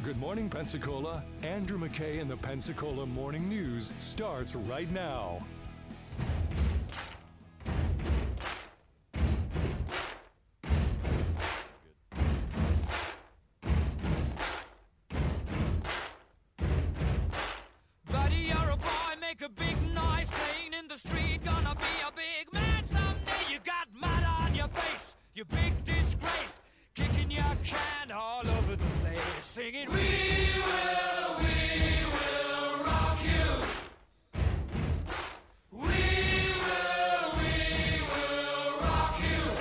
Good morning, Pensacola. Andrew McKay in the Pensacola Morning News starts right now. Buddy, you're a boy, make a big noise, playing in the street, gonna be a big man someday. You got mud on your face, you big disgrace, kicking your can all over the place, singing, we will rock you. We will rock you.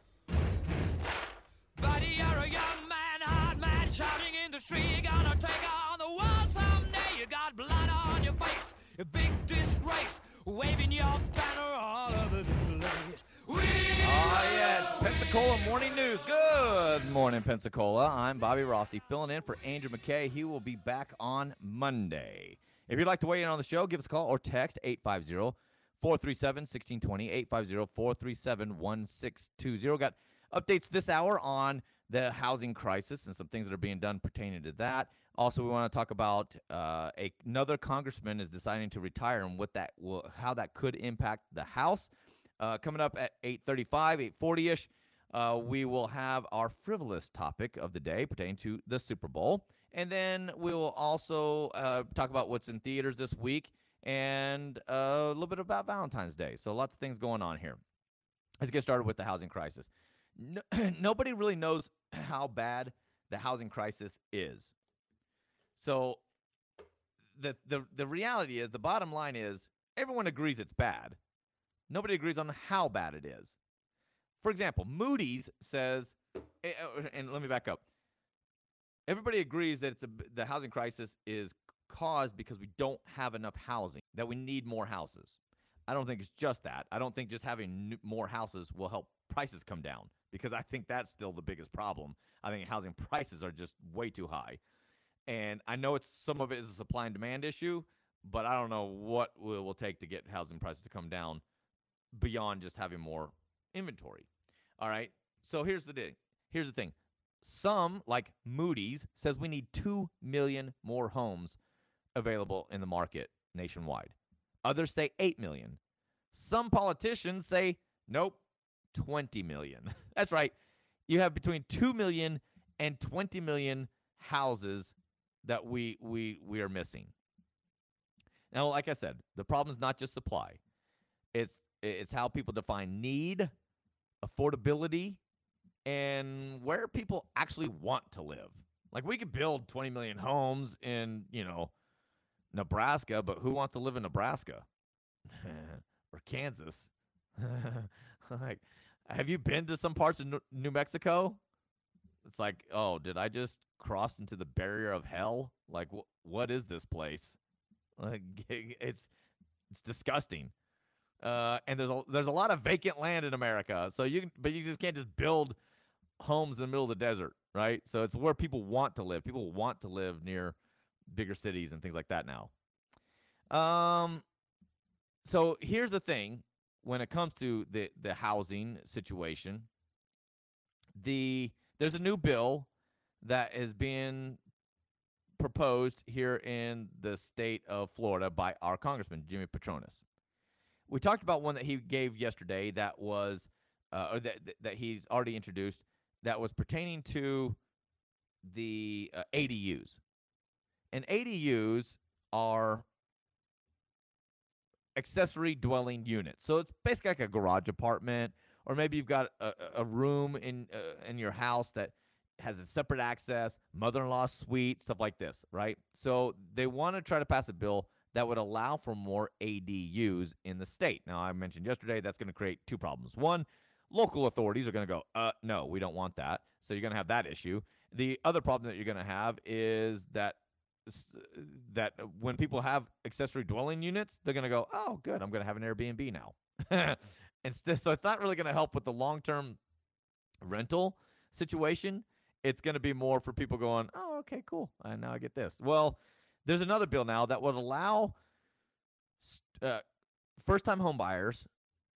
Buddy, you're a young man, hard man, shouting in the street, gonna take on the world someday. You got blood on your face, a big disgrace, waving your banner all over the place. Yeah, it's Pensacola Morning News. Good morning, Pensacola. I'm Bobby Rossi, filling in for Andrew McKay. He will be back on Monday. If you'd like to weigh in on the show, give us a call or text 850-437-1620, 850-437-1620. Got updates this hour on the housing crisis and some things that are being done pertaining to that. Also, we want to talk about another congressman is deciding to retire and how that could impact the House. Coming up at 8:35, 8:40-ish, we will have our frivolous topic of the day pertaining to the Super Bowl. And then we will also talk about what's in theaters this week and a little bit about Valentine's Day. So lots of things going on here. Let's get started with the housing crisis. Nobody really knows how bad the housing crisis is. So the reality is, the bottom line is, everyone agrees it's bad. Nobody agrees on how bad it is. For example, Moody's says, and let me back up. Everybody agrees that the housing crisis is caused because we don't have enough housing, that we need more houses. I don't think it's just that. I don't think just having more houses will help prices come down, because I think that's still the biggest problem. I think housing prices are just way too high. And I know some of it is a supply and demand issue, but I don't know what it will take to get housing prices to come down beyond just having more inventory. All right. So here's the thing. Some, like Moody's, says we need 2 million more homes available in the market nationwide. Others say 8 million. Some politicians say, nope, 20 million. That's right. You have between 2 million and 20 million houses that we are missing. Now, like I said, the problem is not just supply. It's how people define need, affordability, and where people actually want to live. Like, we could build 20 million homes in, Nebraska, but who wants to live in Nebraska? Or Kansas? Like, have you been to some parts of New Mexico? It's like, oh, did I just cross into the barrier of hell? Like, what is this place? Like, it's disgusting. And there's a lot of vacant land in America. So you just can't just build homes in the middle of the desert, right? So it's where people want to live. People want to live near bigger cities and things like that now. So here's the thing: when it comes to the housing situation, there's a new bill that is being proposed here in the state of Florida by our Congressman, Jimmy Patronis. We talked about one that he gave yesterday that was, or that he's already introduced, that was pertaining to the ADUs. And ADUs are accessory dwelling units. So it's basically like a garage apartment, or maybe you've got a room in your house that has a separate access, mother-in-law suite, stuff like this, right? So they want to try to pass a bill that would allow for more ADUs in the state. Now, I mentioned yesterday that's going to create two problems. One, local authorities are going to go, no, we don't want that. So you're going to have that issue. The other problem that you're going to have is that when people have accessory dwelling units, they're going to go, oh, good, I'm going to have an Airbnb now. So it's not really going to help with the long-term rental situation. It's going to be more for people going, oh, okay, cool, and now I get this. Well, there's another bill now that would allow first-time home buyers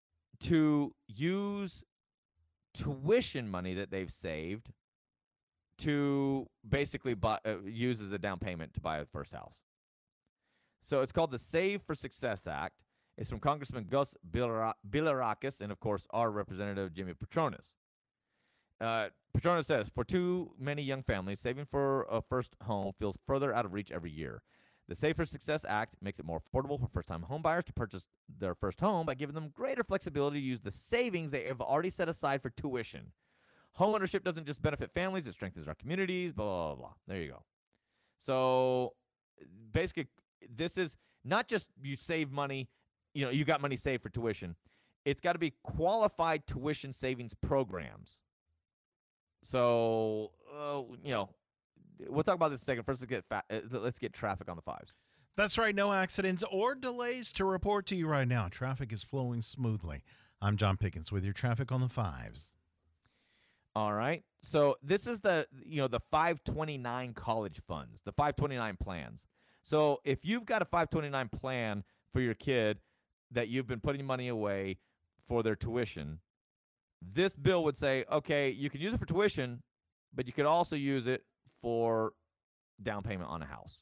to use tuition money that they've saved to basically use as a down payment to buy a first house. So it's called the Save for Success Act. It's from Congressman Gus Bilirakis and, of course, our representative, Jimmy Patronis. Patronis says, for too many young families, saving for a first home feels further out of reach every year. The Save for Success Act makes it more affordable for first-time homebuyers to purchase their first home by giving them greater flexibility to use the savings they have already set aside for tuition. Homeownership doesn't just benefit families, it strengthens our communities, blah, blah, blah. There you go. So basically, this is not just you save money, you got money saved for tuition. It's got to be qualified tuition savings programs. So, we'll talk about this in a second. First, let's get traffic on the fives. That's right. No accidents or delays to report to you right now. Traffic is flowing smoothly. I'm John Pickens with your traffic on the fives. All right. So this is the 529 college funds, the 529 plans. So if you've got a 529 plan for your kid that you've been putting money away for their tuition, this bill would say, okay, you can use it for tuition, but you could also use it for down payment on a house.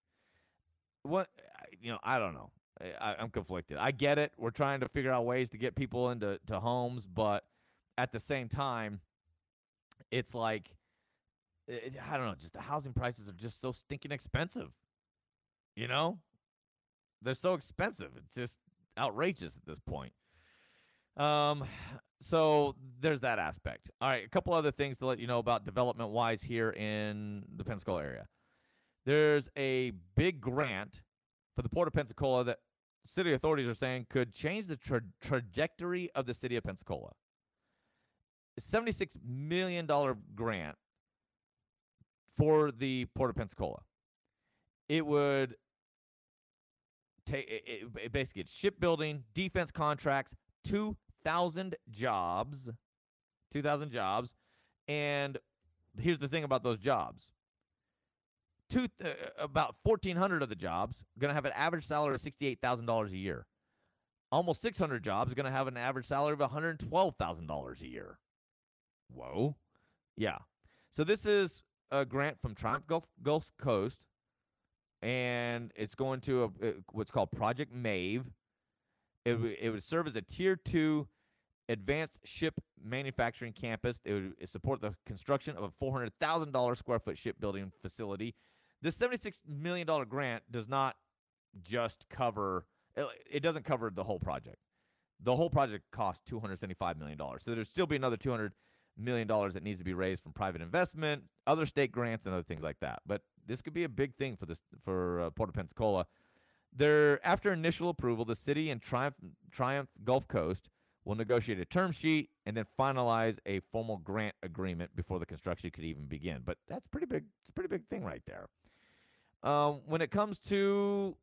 I don't know. I'm conflicted. I get it. We're trying to figure out ways to get people into homes, but at the same time, it's like, I don't know, just the housing prices are just so stinking expensive. They're so expensive. It's just outrageous at this point. So there's that aspect. All right, a couple other things to let you know about development-wise here in the Pensacola area. There's a big grant for the Port of Pensacola that city authorities are saying could change the trajectory of the city of Pensacola. A $76 million grant for the Port of Pensacola. It would take basically it's shipbuilding, defense contracts, 2,000 jobs, and here's the thing about those jobs. About 1,400 of the jobs are going to have an average salary of $68,000 a year. Almost 600 jobs are going to have an average salary of $112,000 a year. Whoa. Yeah. So this is a grant from Triumph Gulf Coast, and it's going to what's called Project MAVE. It would serve as a Tier 2 advanced ship manufacturing campus. It would support the construction of a $400,000 square foot shipbuilding facility. This $76 million grant does not just cover – it doesn't cover the whole project. The whole project costs $275 million. So there'll still be another $200 million that needs to be raised from private investment, other state grants, and other things like that. But this could be a big thing for Port of Pensacola. After initial approval, the city and Triumph Gulf Coast will negotiate a term sheet and then finalize a formal grant agreement before the construction could even begin. But that's pretty big. It's a pretty big thing right there. When it comes to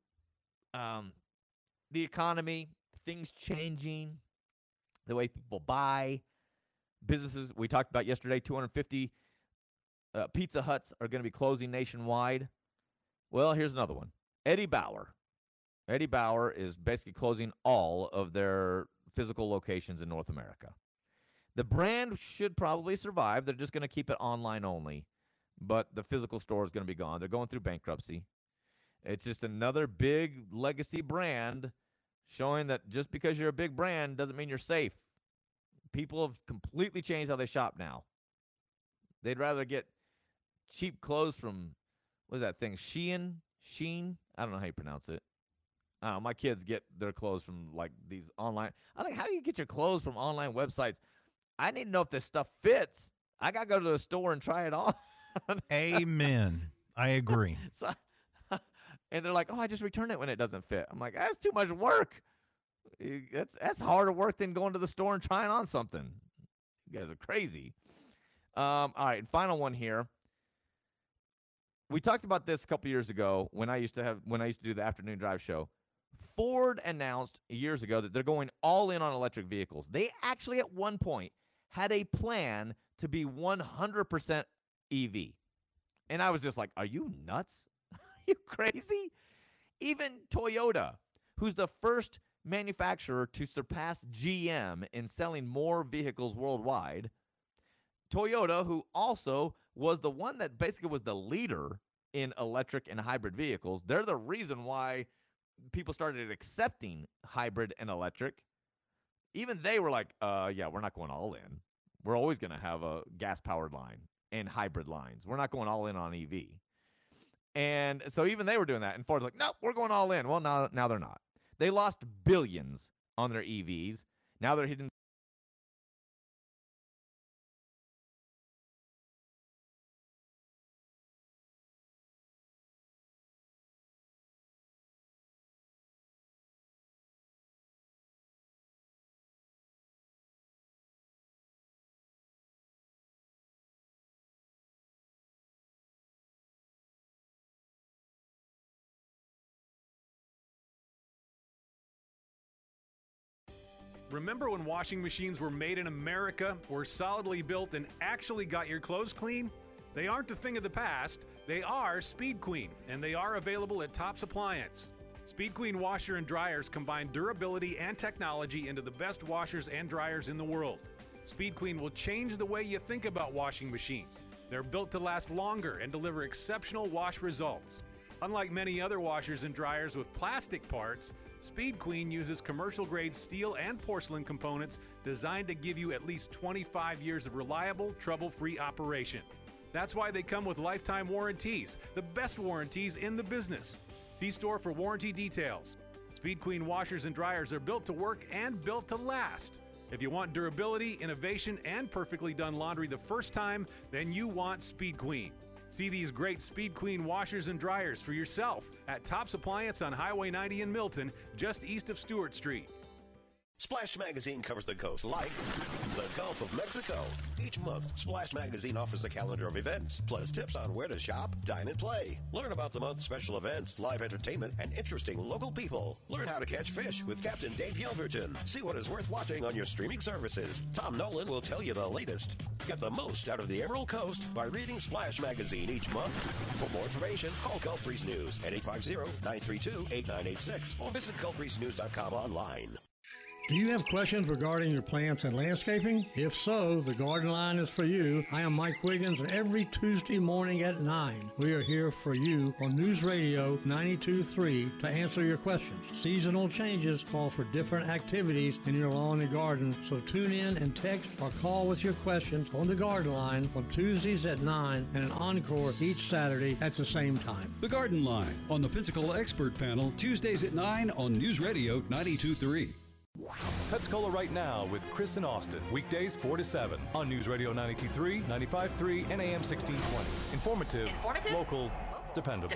the economy, things changing, the way people buy, businesses, we talked about yesterday, 250 Pizza Huts are going to be closing nationwide. Well, here's another one. Eddie Bauer. Eddie Bauer is basically closing all of their physical locations in North America. The brand should probably survive. They're just going to keep it online only, but the physical store is going to be gone. They're going through bankruptcy. It's just another big legacy brand showing that just because you're a big brand doesn't mean you're safe. People have completely changed how they shop now. They'd rather get cheap clothes from, what is that thing, Shein? I don't know how you pronounce it. I don't know, my kids get their clothes from like these online. I think, how do you get your clothes from online websites? I need to know if this stuff fits. I got to go to the store and try it on. Amen. I agree. So, and they're like, oh, I just return it when it doesn't fit. I'm like, that's too much work. That's harder work than going to the store and trying on something. You guys are crazy. All right, and final one here. We talked about this a couple years ago when I used to do the afternoon drive show. Ford announced years ago that they're going all in on electric vehicles. They actually at one point had a plan to be 100% EV. And I was just like, are you nuts? Are you crazy? Even Toyota, who's the first manufacturer to surpass GM in selling more vehicles worldwide, Toyota, who also was the one that basically was the leader in electric and hybrid vehicles. They're the reason why people started accepting hybrid and electric. Even they were like, yeah, we're not going all in. We're always going to have a gas-powered line and hybrid lines. We're not going all in on EV. And so even they were doing that. And Ford's like, nope, we're going all in. Well, now they're not. They lost billions on their EVs. Now they're hitting. Remember when washing machines were made in America, were solidly built, and actually got your clothes clean? They aren't a thing of the past. They are Speed Queen, and they are available at Tops Appliance. Speed Queen washer and dryers combine durability and technology into the best washers and dryers in the world. Speed Queen will change the way you think about washing machines. They're built to last longer and deliver exceptional wash results. Unlike many other washers and dryers with plastic parts, Speed Queen uses commercial-grade steel and porcelain components designed to give you at least 25 years of reliable, trouble-free operation. That's why they come with lifetime warranties, the best warranties in the business. See store for warranty details. Speed Queen washers and dryers are built to work and built to last. If you want durability, innovation, and perfectly done laundry the first time, then you want Speed Queen. See these great Speed Queen washers and dryers for yourself at Tops Appliance on Highway 90 in Milton, just east of Stewart Street. Splash Magazine covers the coast like the Gulf of Mexico. Each month, Splash Magazine offers a calendar of events, plus tips on where to shop, dine, and play. Learn about the month's special events, live entertainment, and interesting local people. Learn how to catch fish with Captain Dave Yelverton. See what is worth watching on your streaming services. Tom Nolan will tell you the latest. Get the most out of the Emerald Coast by reading Splash Magazine each month. For more information, call Gulf Breeze News at 850-932-8986 or visit gulfbreezenews.com online. Do you have questions regarding your plants and landscaping? If so, the Garden Line is for you. I am Mike Wiggins, and every Tuesday morning at 9, we are here for you on News Radio 92.3 to answer your questions. Seasonal changes call for different activities in your lawn and garden, so tune in and text or call with your questions on the Garden Line on Tuesdays at 9 and an encore each Saturday at the same time. The Garden Line on the Pensacola Expert Panel, Tuesdays at 9 on News Radio 92.3. Pensacola Right Now with Chris and Austin. Weekdays 4 to 7 on News Radio 92.3, 95.3, and AM 1620. Informative, local, dependable.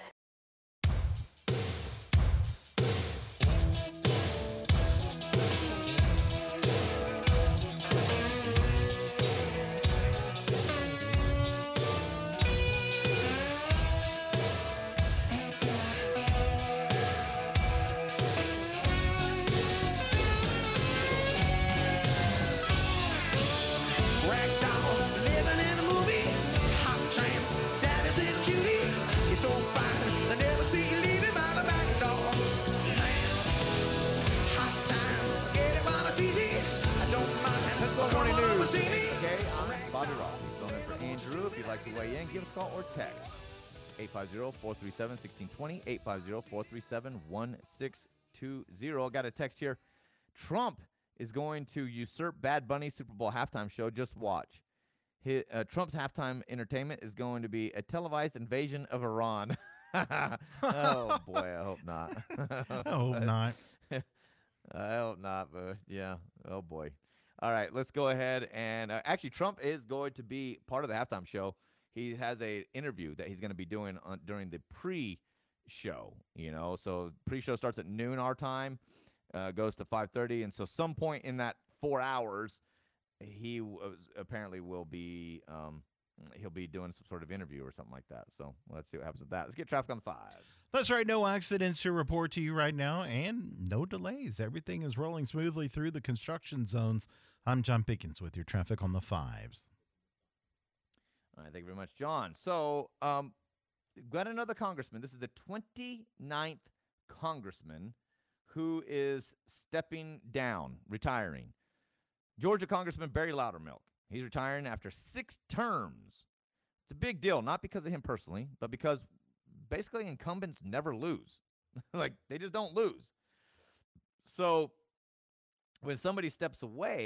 Bobby Rossi, phone in for Andrew. If you'd like to weigh in, give us a call or text. 850-437-1620, 850-437-1620. I got a text here. Trump is going to usurp Bad Bunny's Super Bowl halftime show. Just watch. Trump's halftime entertainment is going to be a televised invasion of Iran. Oh, boy, I hope not. I hope not. I hope not, but yeah. Oh, boy. All right, let's go ahead and actually, Trump is going to be part of the halftime show. He has a interview that he's going to be doing during the pre-show. So pre-show starts at noon our time, goes to 5:30, and so some point in that 4 hours, he apparently will be he'll be doing some sort of interview or something like that. So let's see what happens with that. Let's get traffic on the fives. That's right. No accidents to report to you right now, and no delays. Everything is rolling smoothly through the construction zones. I'm John Pickens with your traffic on the fives. All right, thank you very much, John. So, we've got another congressman. This is the 29th congressman who is stepping down, retiring. Georgia Congressman Barry Loudermilk. He's retiring after 6 terms. It's a big deal, not because of him personally, but because basically incumbents never lose. Like, they just don't lose. So when somebody steps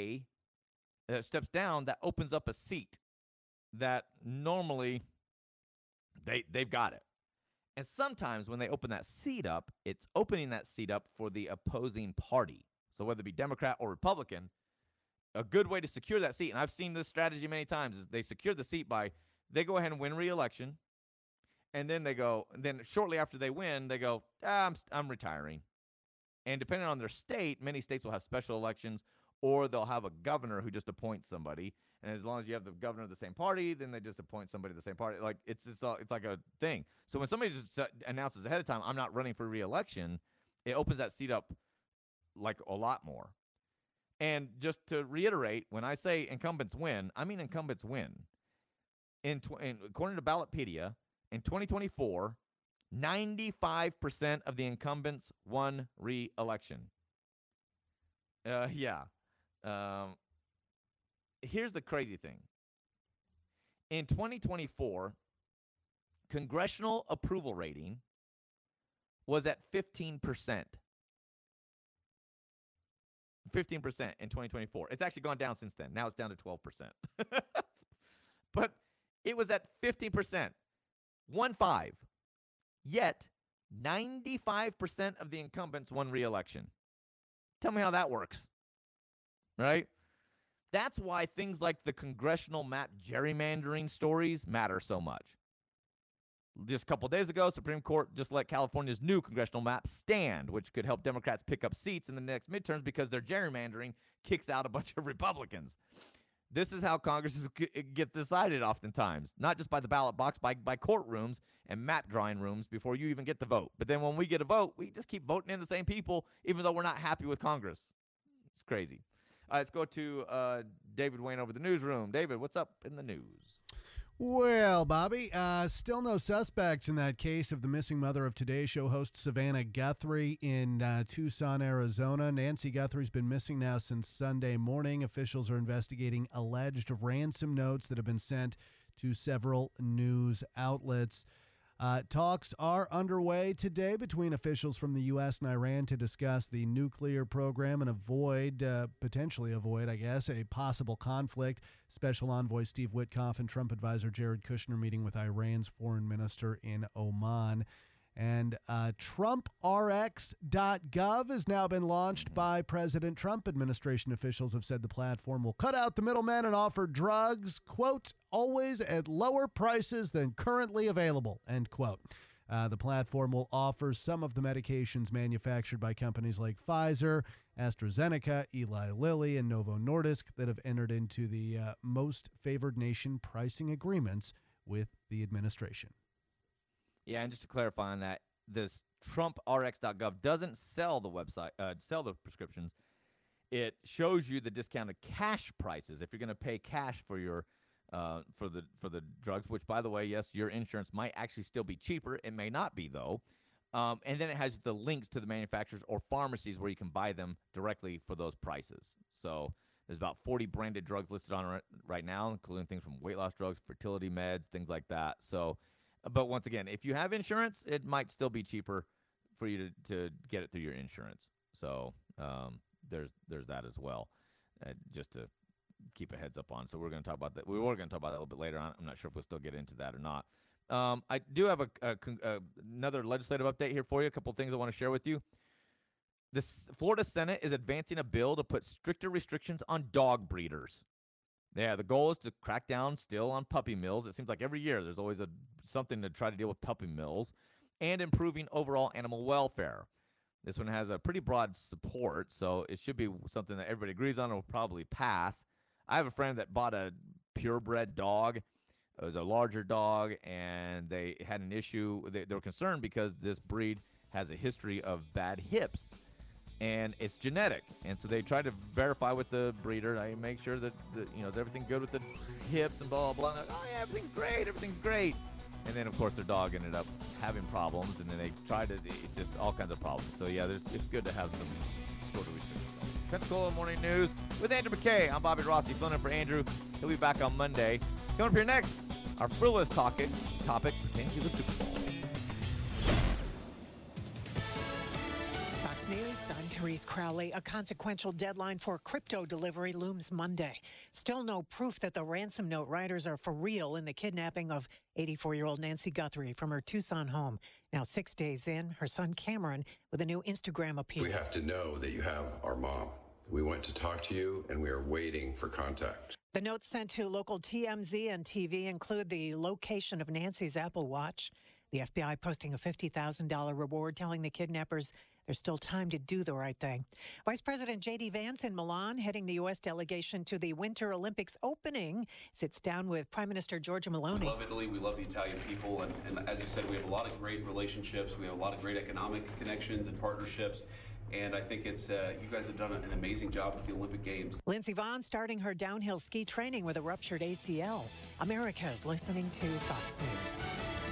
down, that opens up a seat that normally they've got it. And sometimes when they open that seat up, it's opening that seat up for the opposing party. So whether it be Democrat or Republican, a good way to secure that seat, and I've seen this strategy many times, is they secure the seat by they go ahead and win re-election, and then then shortly after they win, they go, I'm retiring. And depending on their state, many states will have special elections, or they'll have a governor who just appoints somebody. And as long as you have the governor of the same party, then they just appoint somebody of the same party. Like, it's like a thing. So when somebody just announces ahead of time, I'm not running for re-election, it opens that seat up like a lot more. And just to reiterate, when I say incumbents win, I mean incumbents win. According to Ballotpedia, in 2024, 95% of the incumbents won re-election. Here's the crazy thing. In 2024, congressional approval rating was at 15%. 15% in 2024. It's actually gone down since then. Now it's down to 12%. But it was at 15%. 1-5. Yet, 95% of the incumbents won re-election. Tell me how that works. Right? That's why things like the congressional map gerrymandering stories matter so much. Just a couple days ago, Supreme Court just let California's new congressional map stand, which could help Democrats pick up seats in the next midterms because their gerrymandering kicks out a bunch of Republicans. This is how Congress gets decided oftentimes, not just by the ballot box, by courtrooms and map drawing rooms before you even get to vote. But then when we get a vote, we just keep voting in the same people, even though we're not happy with Congress. It's crazy. All right, let's go to David Wayne over the newsroom. David, what's up in the news? Well, Bobby, still no suspects in that case of the missing mother of Today Show host Savannah Guthrie in Tucson, Arizona. Nancy Guthrie's been missing now since Sunday morning. Officials are investigating alleged ransom notes that have been sent to several news outlets. Talks are underway today between officials from the U.S. and Iran to discuss the nuclear program and potentially avoid, a possible conflict. Special Envoy Steve Witkoff and Trump advisor Jared Kushner meeting with Iran's foreign minister in Oman. And TrumpRx.gov has now been launched by President Trump. Administration officials have said the platform will cut out the middlemen and offer drugs, quote, always at lower prices than currently available, end quote. The platform will offer some of the medications manufactured by companies like Pfizer, AstraZeneca, Eli Lilly, and Novo Nordisk that have entered into the most favored nation pricing agreements with the administration. Yeah, and just to clarify on that, this TrumpRx.gov doesn't sell the sell the prescriptions. It shows you the discounted cash prices if you're going to pay cash for your for the drugs. Which, by the way, yes, your insurance might actually still be cheaper. It may not be though. And then it has the links to the manufacturers or pharmacies where you can buy them directly for those prices. So there's about 40 branded drugs listed on it right now, including things from weight loss drugs, fertility meds, things like that. So. But once again, if you have insurance, it might still be cheaper for you to get it through your insurance. So there's that as well, just to keep a heads up on. So we're going to talk about that. We were going to talk about that a little bit later on. I'm not sure if we'll still get into that or not. I do have another legislative update here for you. A couple of things I want to share with you. The Florida Senate is advancing a bill to put stricter restrictions on dog breeders. Yeah, the goal is to crack down still on puppy mills. It seems like every year there's always something to try to deal with puppy mills, and improving overall animal welfare. This one has a pretty broad support, so it should be something that everybody agrees on and will probably pass. I have a friend that bought a purebred dog. It was a larger dog, and they had an issue. They were concerned because this breed has a history of bad hips. And it's genetic, and so they try to verify with the breeder. I make sure that is everything good with the hips and blah blah blah. Oh yeah, everything's great. And then of course their dog ended up having problems, and then they tried to. It's just all kinds of problems. So yeah, it's good to have some sort of restrictions. Pensacola Morning News with Andrew McKay. I'm Bobby Rossi, filling in for Andrew. He'll be back on Monday. Coming up here next, Our frivolous topic pertaining to the Super Bowl. Fox News, I'm Therese Crowley. A consequential deadline for crypto delivery looms Monday. Still no proof that the ransom note writers are for real in the kidnapping of 84-year-old Nancy Guthrie from her Tucson home. Now, 6 days in, her son Cameron with a new Instagram appeal. We have to know that you have our mom. We went to talk to you, and we are waiting for contact. The notes sent to local TMZ and TV include the location of Nancy's Apple Watch, the FBI posting a $50,000 reward, telling the kidnappers there's still time to do the right thing. Vice President J.D. Vance in Milan, heading the U.S. delegation to the Winter Olympics opening, sits down with Prime Minister Giorgia Meloni. We love Italy. We love the Italian people. And as you said, we have a lot of great relationships. We have a lot of great economic connections and partnerships. And I think it's you guys have done an amazing job with the Olympic Games. Lindsey Vonn starting her downhill ski training with a ruptured ACL. America's listening to Fox News.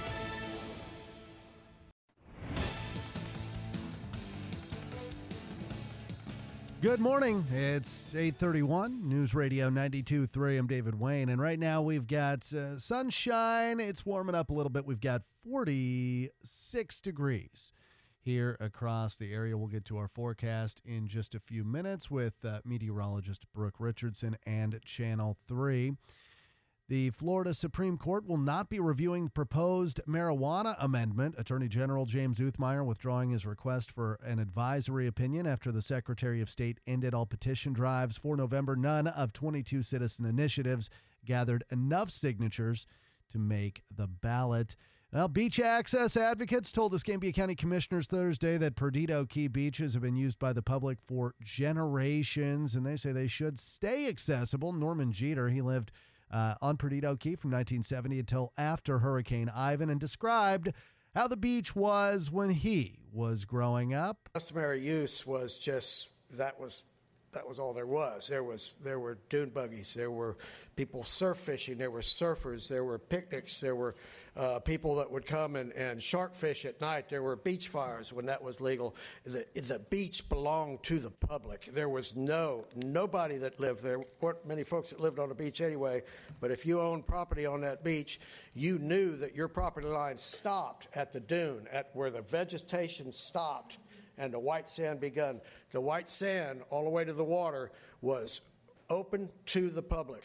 Good morning. It's 8:31, News Radio 92.3. I'm David Wayne, and right now we've got sunshine. It's warming up a little bit. We've got 46 degrees here across the area. We'll get to our forecast in just a few minutes with meteorologist Brooke Richardson and Channel 3. The Florida Supreme Court will not be reviewing the proposed marijuana amendment. Attorney General James Uthmeier withdrawing his request for an advisory opinion after the Secretary of State ended all petition drives for November. None of 22 citizen initiatives gathered enough signatures to make the ballot. Well, beach access advocates told Escambia County Commissioners Thursday that Perdido Key beaches have been used by the public for generations, and they say they should stay accessible. Norman Jeter, he lived on Perdido Key from 1970 until after Hurricane Ivan, and described how the beach was when he was growing up. Customary use was just that was all there was. There were dune buggies, there were people surf fishing, there were surfers, there were picnics, there were people that would come and shark fish at night. There were beach fires when that was legal. The beach belonged to the public. There was nobody that lived there. Weren't many folks that lived on the beach anyway, but if you owned property on that beach, you knew that your property line stopped at the dune, at where the vegetation stopped and the white sand begun. The white sand all the way to the water was open to the public.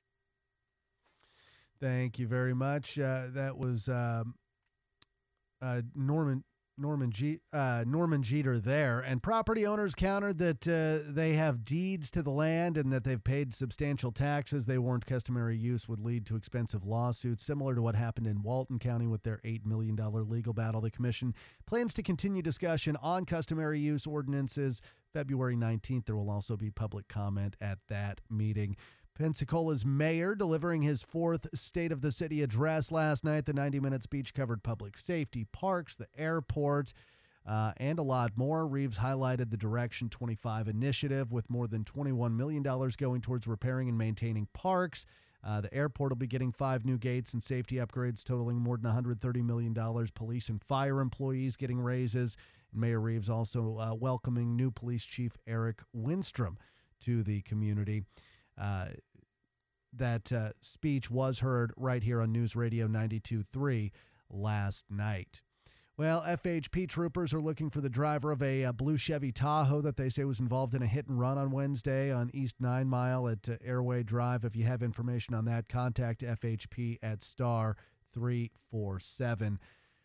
Thank you very much. That was Norman Jeter there. And property owners countered that they have deeds to the land and that they've paid substantial taxes. They warned customary use would lead to expensive lawsuits, similar to what happened in Walton County with their $8 million legal battle. The commission plans to continue discussion on customary use ordinances. February 19th, there will also be public comment at that meeting. Pensacola's mayor delivering his fourth State of the City address last night. The 90-minute speech covered public safety, parks, the airport, and a lot more. Reeves highlighted the Direction 25 initiative with more than $21 million going towards repairing and maintaining parks. The airport will be getting 5 new gates and safety upgrades totaling more than $130 million. Police and fire employees getting raises. And Mayor Reeves also welcoming new police chief Eric Winstrom to the community. That speech was heard right here on News Radio 92.3 last night. Well, FHP troopers are looking for the driver of a blue Chevy Tahoe that they say was involved in a hit and run on Wednesday on East 9 Mile at Airway Drive. If you have information on that, contact FHP at star 347.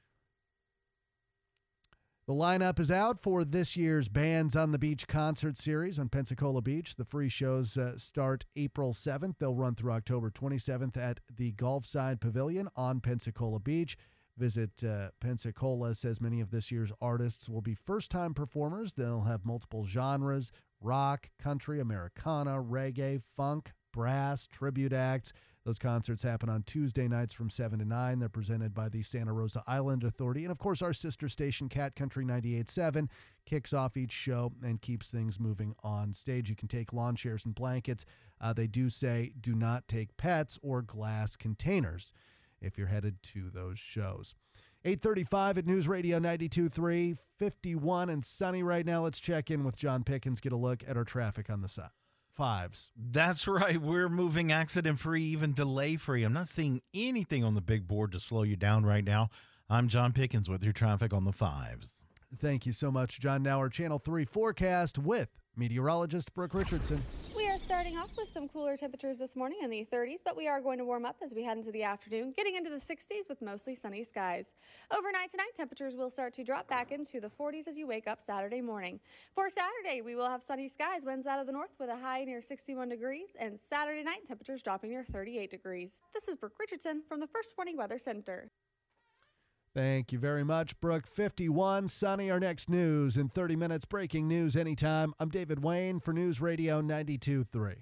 The lineup is out for this year's Bands on the Beach concert series on Pensacola Beach. The free shows start April 7th. They'll run through October 27th at the Gulfside Pavilion on Pensacola Beach. Visit Pensacola, says many of this year's artists will be first-time performers. They'll have multiple genres: rock, country, Americana, reggae, funk, brass, tribute acts. Those concerts happen on Tuesday nights from 7 to 9. They're presented by the Santa Rosa Island Authority. And, of course, our sister station, Cat Country 98.7, kicks off each show and keeps things moving on stage. You can take lawn chairs and blankets. They do say do not take pets or glass containers if you're headed to those shows. 8:35 at News Radio 92.3, 51 and sunny right now. Let's check in with John Pickens, get a look at our traffic on the side. fives. That's right. We're moving accident-free, even delay-free. I'm not seeing anything on the big board to slow you down right now. I'm John Pickens with your traffic on the fives. Thank you so much, John. Now our Channel 3 forecast with meteorologist Brooke Richardson. We are starting off with some cooler temperatures this morning in the 30s, but we are going to warm up as we head into the afternoon, getting into the 60s with mostly sunny skies. Overnight tonight, temperatures will start to drop back into the 40s as you wake up Saturday morning. For Saturday, we will have sunny skies, winds out of the north with a high near 61 degrees, and Saturday night, temperatures dropping near 38 degrees. This is Brooke Richardson from the First Warning Weather Center. Thank you very much, Brooke. 51, sunny. Our next news in 30 minutes. Breaking news anytime. I'm David Wayne for News Radio 92.3.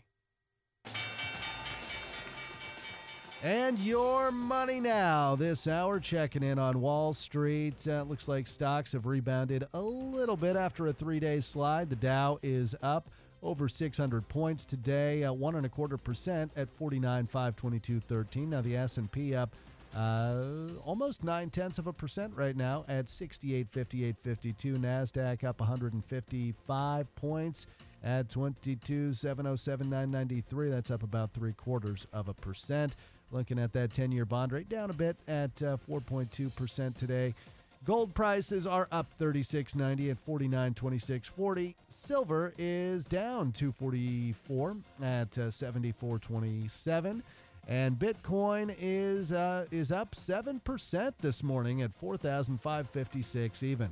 And your money now. This hour, checking in on Wall Street. Looks like stocks have rebounded a little bit after a 3-day slide. The Dow is up over 600 points today, 1.25% at 49,522.13. Now the S&P up almost 0.9% right now at 6858.52. NASDAQ up 155 points at 22,707,993. That's up about 0.75%. Looking at that 10-year bond rate, down a bit at 4.2% today. Gold prices are up $36.90 at $49.2640. Silver is down $2.44 at $74.27. And Bitcoin is up 7% this morning at 4,556 even.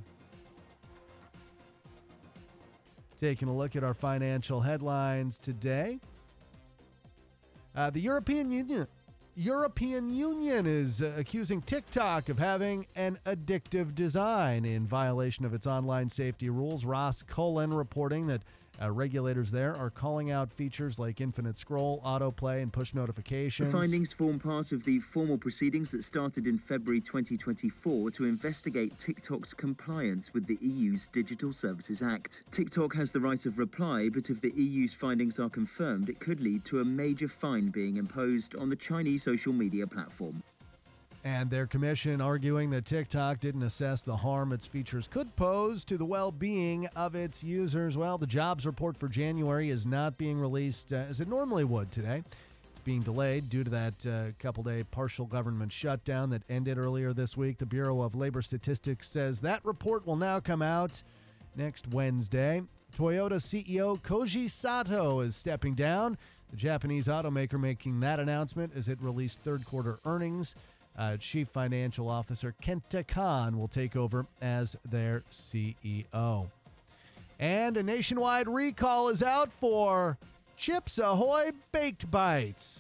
Taking a look at our financial headlines today. The European Union is accusing TikTok of having an addictive design in violation of its online safety rules. Ross Cullen reporting that regulators there are calling out features like infinite scroll, autoplay, and push notifications. The findings form part of the formal proceedings that started in February 2024 to investigate TikTok's compliance with the EU's Digital Services Act. TikTok has the right of reply, but if the EU's findings are confirmed, it could lead to a major fine being imposed on the Chinese social media platform. And their commission arguing that TikTok didn't assess the harm its features could pose to the well-being of its users. Well, the jobs report for January is not being released as it normally would today. It's being delayed due to that couple-day partial government shutdown that ended earlier this week. The Bureau of Labor Statistics says that report will now come out next Wednesday. Toyota CEO Koji Sato is stepping down. The Japanese automaker making that announcement as it released third-quarter earnings. Chief Financial Officer Kenta Khan will take over as their CEO. And a nationwide recall is out for Chips Ahoy Baked Bites.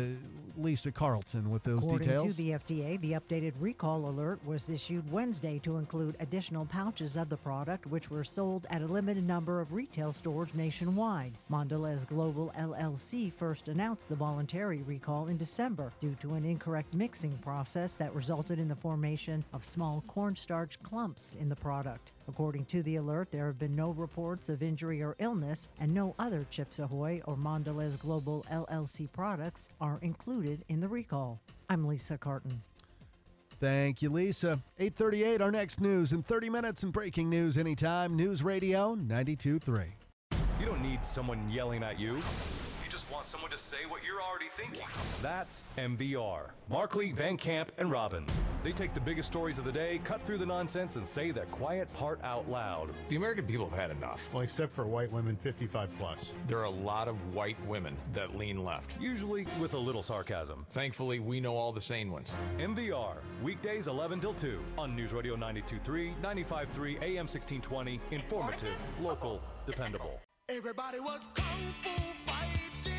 Lisa Carlton with those details. According to the FDA, the updated recall alert was issued Wednesday to include additional pouches of the product, which were sold at a limited number of retail stores nationwide. Mondelez Global LLC first announced the voluntary recall in December due to an incorrect mixing process that resulted in the formation of small cornstarch clumps in the product. According to the alert, there have been no reports of injury or illness, and no other Chips Ahoy or Mondelez Global LLC products are included in the recall. I'm Lisa Carton. Thank you, Lisa. 8:38, our next news in 30 minutes, and breaking news anytime. News Radio 92.3. You don't need someone yelling at you. You just want someone to say what you're already thinking. That's MVR. Markley, Van Camp, and Robbins. They take the biggest stories of the day, cut through the nonsense, and say the quiet part out loud. The American people have had enough. Well, except for white women 55 plus. There are a lot of white women that lean left. Usually with a little sarcasm. Thankfully, we know all the sane ones. MVR, weekdays 11 till 2 on News Radio 92.3, 95.3, AM 1620. Informative, local, dependable. Everybody was kung fu fighting.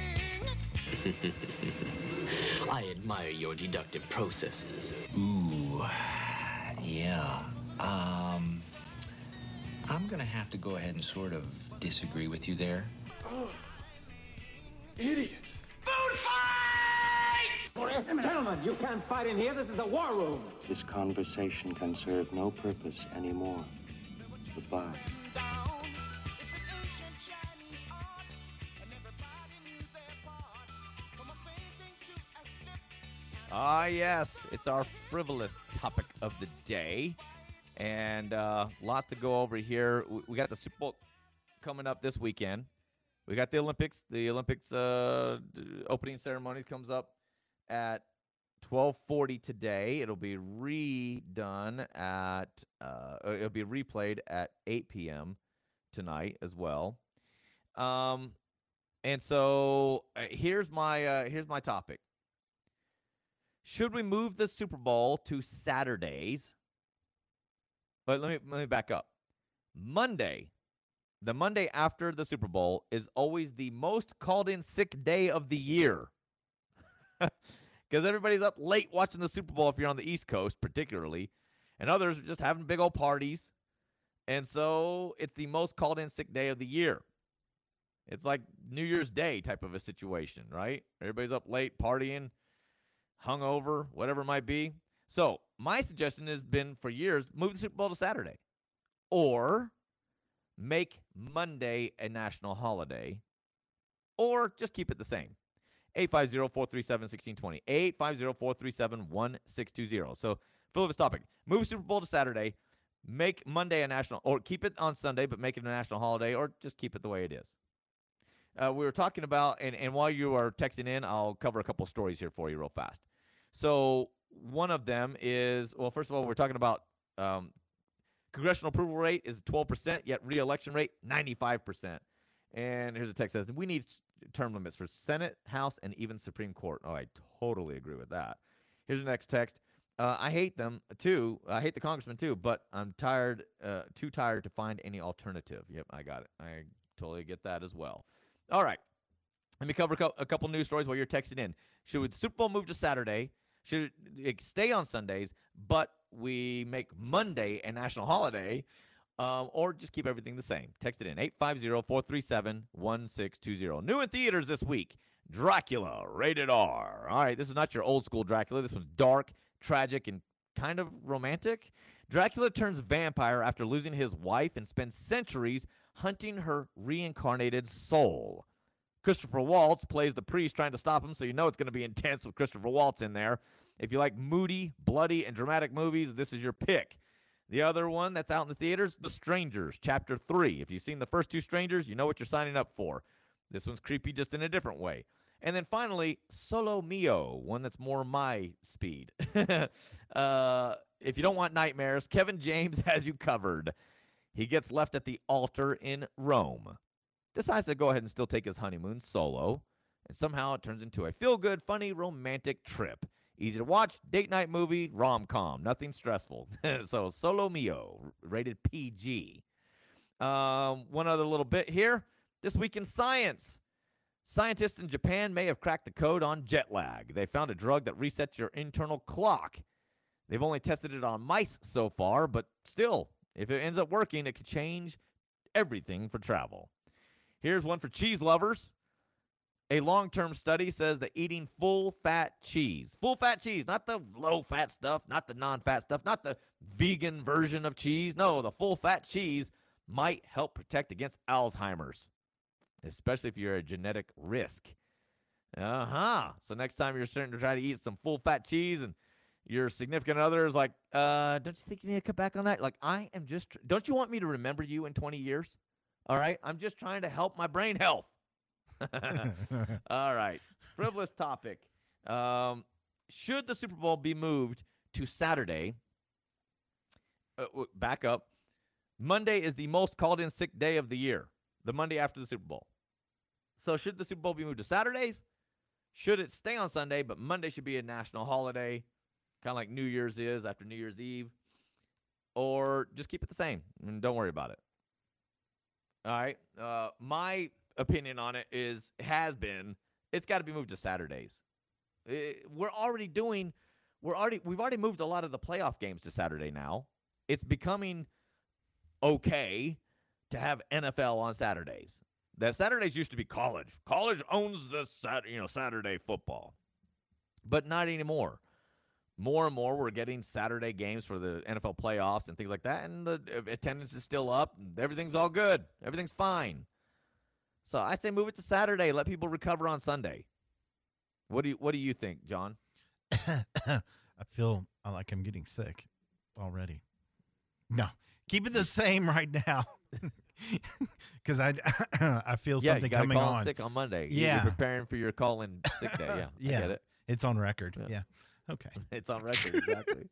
I admire your deductive processes. Ooh, yeah. I'm gonna have to go ahead and sort of disagree with you there. Oh, idiot. Food fight! Gentlemen, you can't fight in here. This is the war room. This conversation can serve no purpose anymore. Goodbye. Yes, it's our frivolous topic of the day, and lots to go over here. We got the Super Bowl coming up this weekend, We got the Olympics. The Olympics opening ceremony comes up at 12:40 today. It'll be redone at it'll be replayed at 8 p.m. tonight as well. And so here's my topic. Should we move the Super Bowl to Saturdays? But let me back up. The Monday after the Super Bowl is always the most called-in sick day of the year. Because everybody's up late watching the Super Bowl if you're on the East Coast, particularly. And others are just having big old parties. And so it's the most called-in sick day of the year. It's like New Year's Day type of a situation, right? Everybody's up late partying, hungover, whatever it might be. So my suggestion has been for years, move the Super Bowl to Saturday. Or make Monday a national holiday. Or just keep it the same. 850-437-1620. 850-437-1620. So, Philip's topic. Move Super Bowl to Saturday. Make Monday a national, or keep it on Sunday, but make it a national holiday, or just keep it the way it is. We were talking about, and while you are texting in, I'll cover a couple stories here for you real fast. So, one of them is, well, first of all, we're talking about congressional approval rate is 12%, yet re-election rate 95%. And here's a text that says, we need term limits for Senate, House, and even Supreme Court. Oh, I totally agree with that. Here's the next text. I hate them, too. I hate the congressman, too, but I'm too tired to find any alternative. Yep, I got it. I totally get that as well. All right. Let me cover a couple news stories while you're texting in. Should the Super Bowl move to Saturday? Should it stay on Sundays, but we make Monday a national holiday? Or just keep everything the same. Text it in, 850-437-1620. New in theaters this week, Dracula, rated R. All right, this is not your old school Dracula. This one's dark, tragic, and kind of romantic. Dracula turns vampire after losing his wife and spends centuries hunting her reincarnated soul. Christopher Waltz plays the priest trying to stop him, so you know it's going to be intense with Christopher Waltz in there. If you like moody, bloody, and dramatic movies, this is your pick. The other one that's out in the theaters, The Strangers, Chapter 3. If you've seen the first two Strangers, you know what you're signing up for. This one's creepy just in a different way. And then finally, Solo Mio, one that's more my speed. If you don't want nightmares, Kevin James has you covered. He gets left at the altar in Rome. Decides to go ahead and still take his honeymoon solo. And somehow it turns into a feel-good, funny, romantic trip. Easy to watch, date night movie, rom-com, nothing stressful. So, Solo Mio, rated PG. One other little bit here. This week in science. Scientists in Japan may have cracked the code on jet lag. They found a drug that resets your internal clock. They've only tested it on mice so far, but still, if it ends up working, it could change everything for travel. Here's one for cheese lovers. A long-term study says that eating full-fat cheese, not the low-fat stuff, not the non-fat stuff, not the vegan version of cheese. No, the full-fat cheese might help protect against Alzheimer's, especially if you're a genetic risk. So next time you're starting to try to eat some full-fat cheese and your significant other is like, don't you think you need to cut back on that? Like, don't you want me to remember you in 20 years? All right? I'm just trying to help my brain health. All right. Frivolous topic. Should the Super Bowl be moved to Saturday? Back up. Monday is the most called-in sick day of the year, the Monday after the Super Bowl. So should the Super Bowl be moved to Saturdays? Should it stay on Sunday, but Monday should be a national holiday, kind of like New Year's is after New Year's Eve? Or just keep it the same and don't worry about it? All right. My opinion on it it's got to be moved to Saturdays. We've already moved a lot of the playoff games to Saturday now. It's becoming okay to have NFL on Saturdays. That Saturdays used to be college. College owns the Saturday football, but not anymore. More and more, we're getting Saturday games for the NFL playoffs and things like that, and the attendance is still up. And everything's all good. Everything's fine. So I say move it to Saturday. Let people recover on Sunday. What do you think, John? I feel like I'm getting sick already. No, keep it the same right now. Because I feel Yeah, something you gotta coming call in on. sick on Monday. Yeah. You're preparing for your call-in sick day. Yeah, Yeah. I get it. It's on record. Yeah. Okay. It's on record, exactly.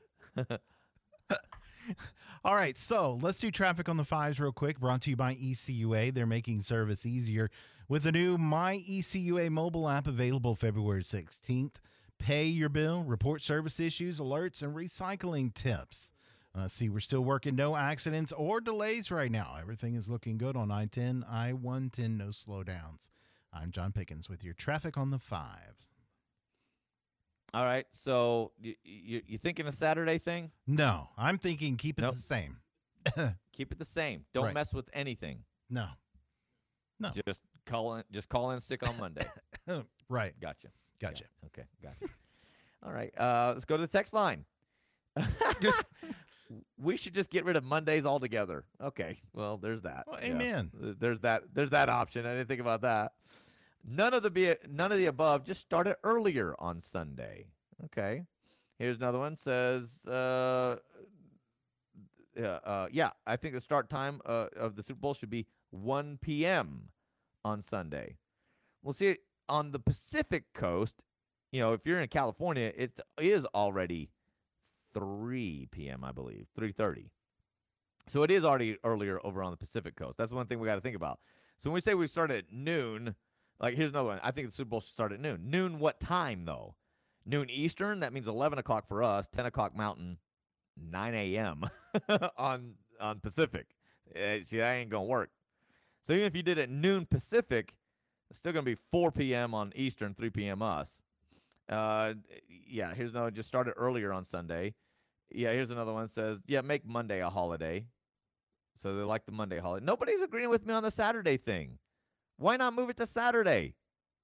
All right, so let's do traffic on the fives real quick. Brought to you by ECUA. They're making service easier with the new My ECUA mobile app available February 16th. Pay your bill, report service issues, alerts, and recycling tips. See, we're still working no accidents or delays right now. Everything is looking good on I-10, I-110, no slowdowns. I'm John Pickens with your traffic on the fives. All right, so you thinking a Saturday thing? No, I'm thinking keep it Nope. the same. Keep it the same. Don't Right. mess with anything. No. No. Just call in sick on Monday. Right. Gotcha. Gotcha. Yeah, okay, gotcha. All right, let's go to the text line. We should just get rid of Mondays altogether. Okay, well, there's that. Well, Yeah. amen. There's that option. I didn't think about that. None of the above. Just start it earlier on Sunday. Okay. Here's another one. Says, yeah, I think the start time of the Super Bowl should be 1 p.m. on Sunday. We'll see on the Pacific Coast. You know, if you're in California, it is already 3 p.m., I believe, 3:30. So it is already earlier over on the Pacific Coast. That's one thing we got to think about. So when we say we start at noon, like here's another one. I think the Super Bowl should start at noon. Noon what time, though? Noon Eastern, that means 11 o'clock for us, 10 o'clock Mountain, 9 a.m. on Pacific. See, that ain't going to work. So even if you did it noon Pacific, it's still going to be 4 p.m. on Eastern, 3 p.m. us. Yeah, here's another. Just start it earlier on Sunday. Yeah, here's another one that says, yeah, make Monday a holiday. So they like the Monday holiday. Nobody's agreeing with me on the Saturday thing. Why not move it to Saturday?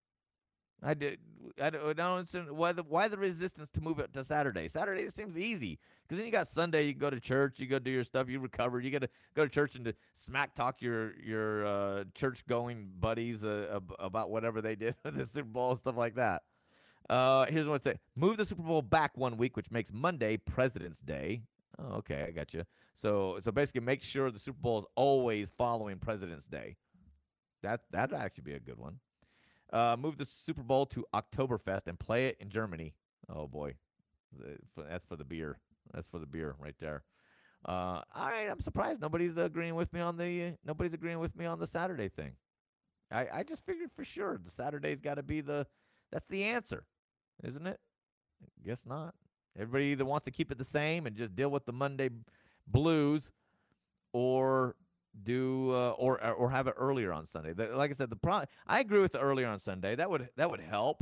I don't understand why the resistance to move it to Saturday. Saturday seems easy because then you got Sunday. You go to church. You go do your stuff. You recover. You got to go to church and to smack talk your church going buddies about whatever they did with the Super Bowl and stuff like that. Here's what it says. Move the Super Bowl back 1 week, which makes Monday President's Day. Oh, okay, I got you. So basically make sure the Super Bowl is always following President's Day. That'd actually be a good one. Move the Super Bowl to Oktoberfest and play it in Germany. Oh, boy. That's for the beer. That's for the beer right there. All right, I'm surprised nobody's agreeing with me on the Saturday thing. I just figured for sure the Saturday's got to be that's the answer, isn't it? Guess not. Everybody either wants to keep it the same and just deal with the Monday blues, or do or have it earlier on Sunday. Like I said, I agree with the earlier on Sunday. That would help.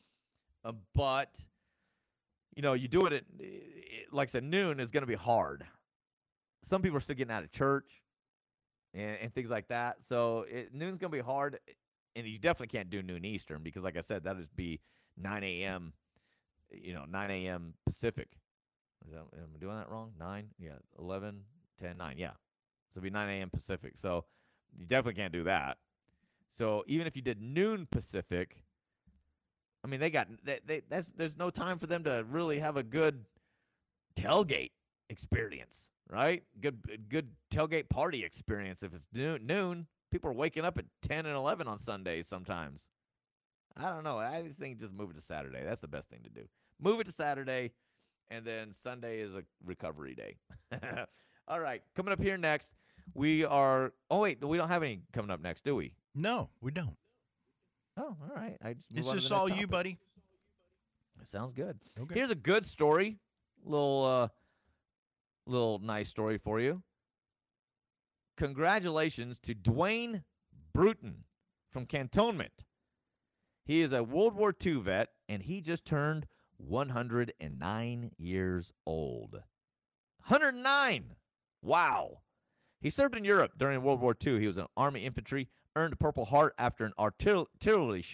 But you know, you do it at like I said, noon is going to be hard. Some people are still getting out of church and things like that. So noon's going to be hard. And you definitely can't do noon Eastern because, like I said, that would be 9 a.m., 9 a.m. Pacific. Am I doing that wrong? 9? Yeah. 11, 10, 9. Yeah. So it'd be 9 a.m. Pacific. So you definitely can't do that. So even if you did noon Pacific, I mean, there's no time for them to really have a good tailgate experience, right? Good tailgate party experience if it's noon. People are waking up at 10 and 11 on Sundays sometimes. I don't know. I think just move it to Saturday. That's the best thing to do. Move it to Saturday, and then Sunday is a recovery day. All right. Coming up here next, we are – oh, wait. We don't have any coming up next, do we? No, we don't. Oh, all right. It's just all you, buddy. Sounds good. Okay. Here's a good story. Little nice story for you. Congratulations to Dwayne Bruton from Cantonment. He is a World War II vet, and he just turned 109 years old. 109! Wow. He served in Europe during World War II. He was an Army infantry, earned a Purple Heart after an artillery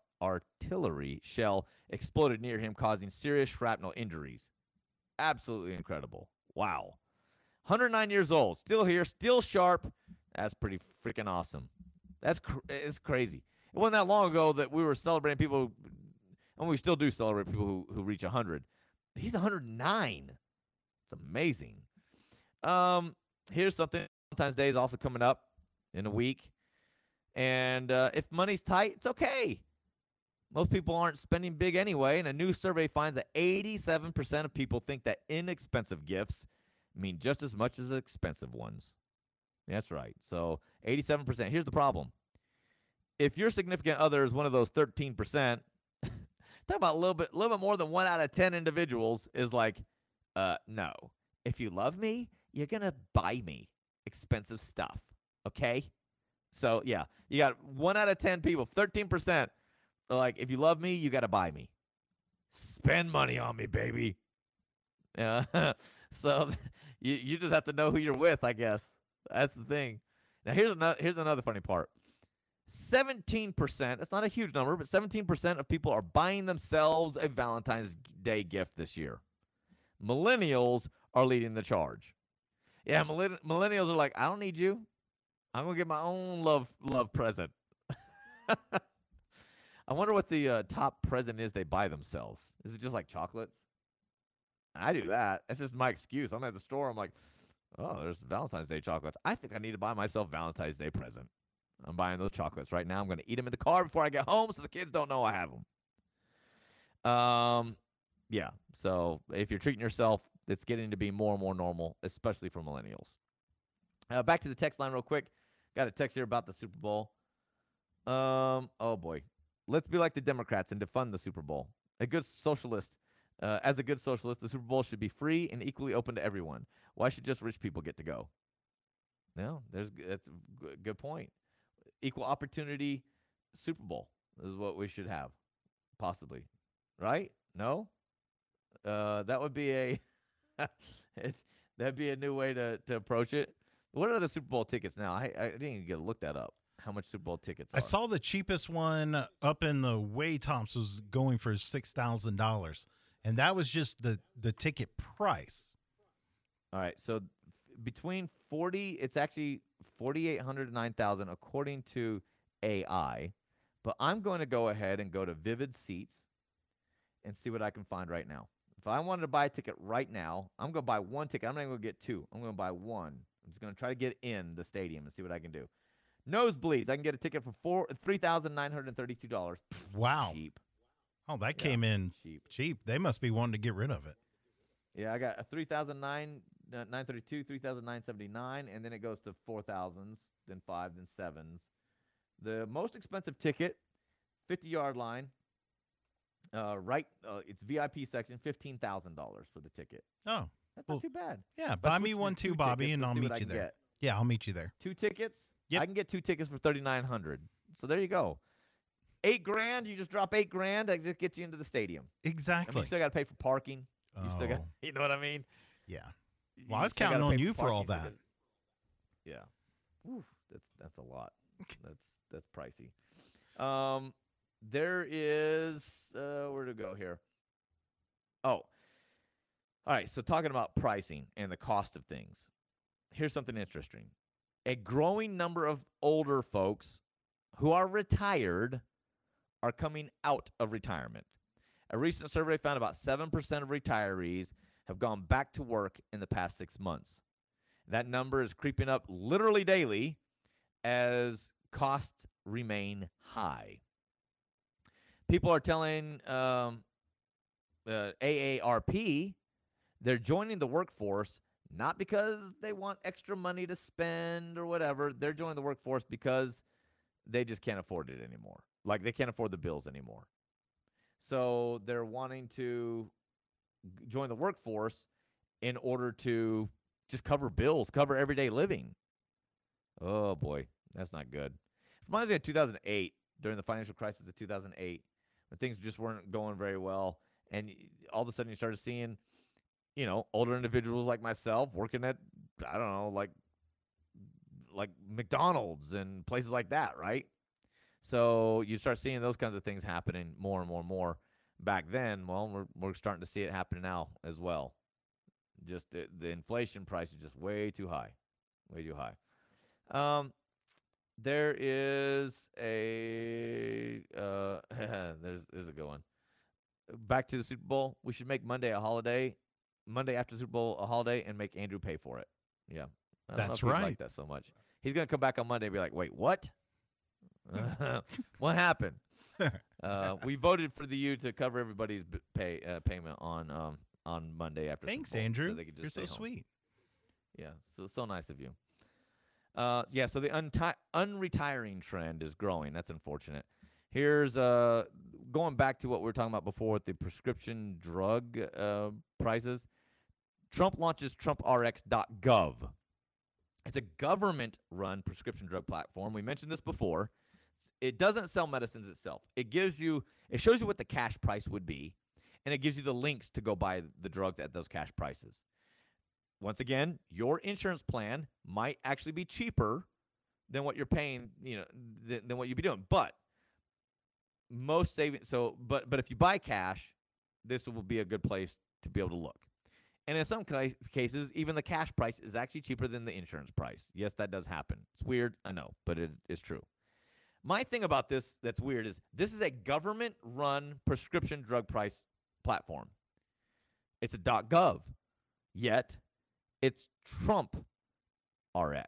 shell exploded near him, causing serious shrapnel injuries. Absolutely incredible. Wow. 109 years old, still here, still sharp. That's pretty freaking awesome. It's crazy. It wasn't that long ago that we were celebrating people, and we still do celebrate people who reach 100. But he's 109. It's amazing. Here's something. Valentine's Day is also coming up. in a week. And if money's tight, it's okay. Most people aren't spending big anyway, and a new survey finds that 87% of people think that inexpensive gifts mean just as much as expensive ones. That's right. So 87%. Here's the problem. If your significant other is one of those 13%, talk about a little bit more than 1 out of 10 individuals is like, no. If you love me, you're going to buy me expensive stuff, okay? So, yeah, you got 1 out of 10 people, 13%, are like, if you love me, you got to buy me. Spend money on me, baby. So you just have to know who you're with, I guess. That's the thing. Now, here's another funny part. 17%, that's not a huge number, but 17% of people are buying themselves a Valentine's Day gift this year. Millennials are leading the charge. Yeah, millennials are like, I don't need you. I'm going to get my own love present. I wonder what the top present is they buy themselves. Is it just like chocolates? I do that. That's just my excuse. I'm at the store. I'm like, oh, there's Valentine's Day chocolates. I think I need to buy myself Valentine's Day present. I'm buying those chocolates right now. I'm going to eat them in the car before I get home so the kids don't know I have them. Yeah, so if you're treating yourself, it's getting to be more and more normal, especially for millennials. Back to the text line real quick. Got a text here about the Super Bowl. Oh, boy. Let's be like the Democrats and defund the Super Bowl. As a good socialist, the Super Bowl should be free and equally open to everyone. Why should just rich people get to go? No, that's a good point. Equal opportunity Super Bowl is what we should have, possibly. Right? No? That would be that'd be a new way to approach it. What are the Super Bowl tickets now? I didn't even get to look that up. How much Super Bowl tickets are. I saw the cheapest one up in the way tops was going for $6,000, and that was just the ticket price. All right, so between 40, it's actually 4,800 to 9,000 according to AI, but I'm going to go ahead and go to Vivid Seats and see what I can find right now. If I wanted to buy a ticket right now, I'm going to buy one ticket. I'm not even going to get two. I'm going to buy one. I'm just going to try to get in the stadium and see what I can do. Nosebleeds, I can get a ticket for $3,932. Wow. Cheap. Oh, that came in cheap. They must be wanting to get rid of it. Yeah, I got a $3,932, $3,979, and then it goes to 4,000s, then 5, then 7s. The most expensive ticket, 50-yard line, it's VIP section, $15,000 for the ticket. Oh. That's not too bad. Yeah, buy me one too, Bobby, and I'll meet you there. Yeah, I'll meet you there. 2 tickets? Yep. I can get 2 tickets for $3,900. So there you go. $8,000. You just drop $8,000. That just gets you into the stadium. Exactly. I mean, you still got to pay for parking. You still got, you know what I mean? Yeah. Well, I was counting on you for all that. Yeah. Oof, that's a lot. That's pricey. There is where to go here? Oh. All right. So talking about pricing and the cost of things. Here's something interesting. A growing number of older folks who are retired are coming out of retirement. A recent survey found about 7% of retirees have gone back to work in the past 6 months. That number is creeping up literally daily as costs remain high. People are telling AARP they're joining the workforce not because they want extra money to spend or whatever. They're joining the workforce because they just can't afford it anymore. Like, they can't afford the bills anymore. So they're wanting to join the workforce in order to just cover bills, cover everyday living. Oh, boy, that's not good. It reminds me of 2008, during the financial crisis of 2008, when things just weren't going very well. And all of a sudden you started seeing, you know, older individuals like myself working at, I don't know, like McDonald's and places like that, right? So you start seeing those kinds of things happening more and more and more. Back then, well, we're starting to see it happen now as well. Just the inflation price is just way too high, way too high. There is a there's a good one. Back to the Super Bowl. We should make Monday a holiday. Monday after Super Bowl a holiday and make Andrew pay for it. Yeah, I don't know if he'd like that so much. He's going to come back on Monday and be like, wait, what? What happened? We voted for the U to cover everybody's payment on Monday after. Thanks, Super Bowl, Andrew. So they could just You're so stay home. sweet. Yeah, so nice of you. Yeah, so the unretiring trend is growing. That's unfortunate. Here's going back to what we were talking about before with the prescription drug prices. Trump launches TrumpRx.gov. It's a government-run prescription drug platform. We mentioned this before. It doesn't sell medicines itself. It shows you what the cash price would be, and it gives you the links to go buy the drugs at those cash prices. Once again, your insurance plan might actually be cheaper than what you're paying, than what you'd be doing. But most savings, but if you buy cash, this will be a good place to be able to look. And in some cases, even the cash price is actually cheaper than the insurance price. Yes, that does happen. It's weird, I know, but it is true. My thing about this that's weird is this is a government-run prescription drug price platform. It's a .gov, yet it's Trump RX.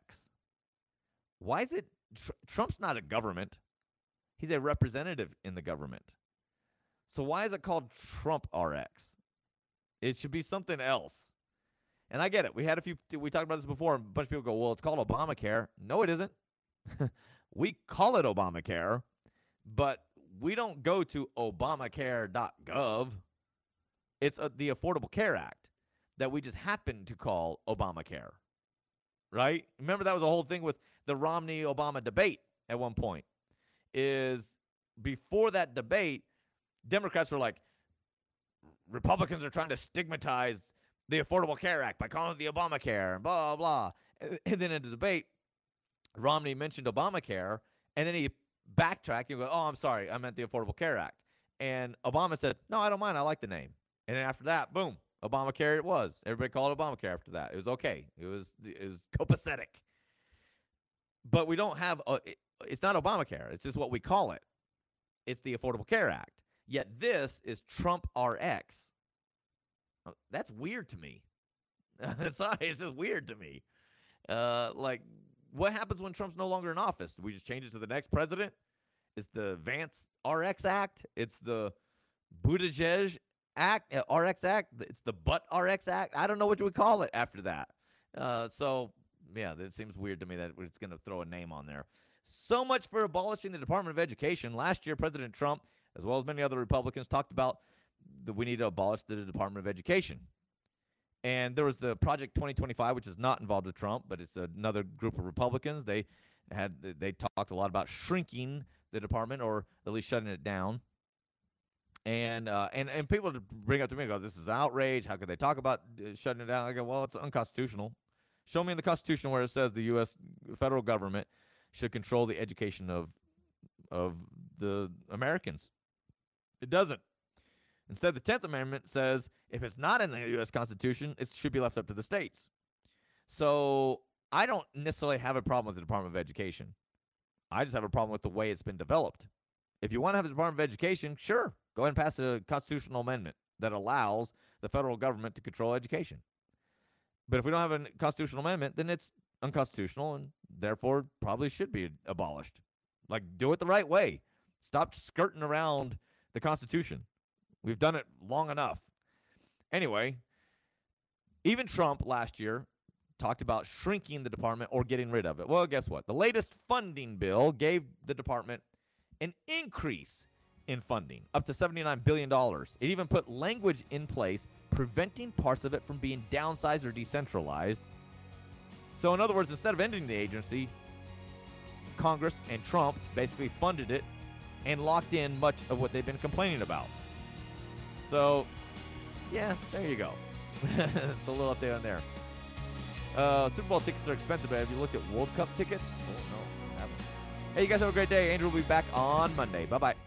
Why is it Trump's not a government? He's a representative in the government. So why is it called Trump RX? It should be something else. And I get it. We talked about this before, and a bunch of people go, well, it's called Obamacare. No, it isn't. We call it Obamacare, but we don't go to Obamacare.gov. It's the Affordable Care Act that we just happen to call Obamacare, right? Remember that was a whole thing with the Romney-Obama debate at one point. Is before that debate, Democrats were like, Republicans are trying to stigmatize the Affordable Care Act by calling it the Obamacare and blah, blah, blah. And then in the debate, Romney mentioned Obamacare, and then he backtracked and go, oh, I'm sorry, I meant the Affordable Care Act. And Obama said, no, I don't mind, I like the name. And then after that, boom, Obamacare it was. Everybody called it Obamacare after that. It was okay. It was copacetic. But we don't have, it's not Obamacare. It's just what we call it. It's the Affordable Care Act. Yet this is Trump RX. That's weird to me. Sorry, it's just weird to me. Like, what happens when Trump's no longer in office? Do we just change it to the next president? It's the Vance RX Act. It's the Buttigieg Act, RX Act. It's the Butt RX Act. I don't know what we call it after that. So, yeah, it seems weird to me that it's going to throw a name on there. So much for abolishing the Department of Education. Last year, President Trump, as well as many other Republicans, talked about that we need to abolish the Department of Education. And there was the Project 2025, which is not involved with Trump, but it's another group of Republicans. They talked a lot about shrinking the department or at least shutting it down. And people bring up to me and go, this is outrage. How could they talk about shutting it down? I go, well, it's unconstitutional. Show me in the Constitution where it says the U.S. federal government should control the education of the Americans. It doesn't. Instead, the 10th Amendment says if it's not in the U.S. Constitution, it should be left up to the states. So I don't necessarily have a problem with the Department of Education. I just have a problem with the way it's been developed. If you want to have the Department of Education, sure, go ahead and pass a constitutional amendment that allows the federal government to control education. But if we don't have a constitutional amendment, then it's unconstitutional and therefore probably should be abolished. Like, do it the right way. Stop skirting around the Constitution. We've done it long enough. Anyway, even Trump last year talked about shrinking the department or getting rid of it. Well, guess what? The latest funding bill gave the department an increase in funding, up to $79 billion. It even put language in place preventing parts of it from being downsized or decentralized. So in other words, instead of ending the agency, Congress and Trump basically funded it and locked in much of what they've been complaining about. So, yeah, there you go. It's a little update on there. Super Bowl tickets are expensive, but have you looked at World Cup tickets? Oh, no, I haven't. Hey, you guys have a great day. Andrew will be back on Monday. Bye-bye.